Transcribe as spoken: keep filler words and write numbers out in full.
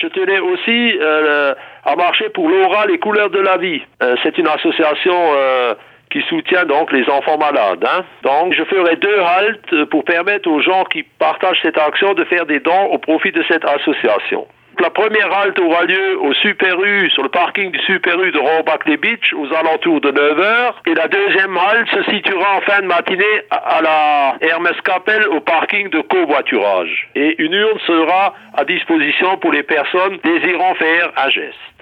je tenais aussi euh, à marcher pour Laura, les couleurs de la vie. Euh, c'est une association euh, qui soutient donc les enfants malades. Hein. Donc, je ferai deux haltes pour permettre aux gens qui partagent cette action de faire des dons au profit de cette association. La première halte aura lieu au Super U, sur le parking du Super U de Rohrbach-les Beach, aux alentours de neuf heures. Et la deuxième halte se situera en fin de matinée à la Hermeskapelle, au parking de covoiturage. Et une urne sera à disposition pour les personnes désirant faire un geste.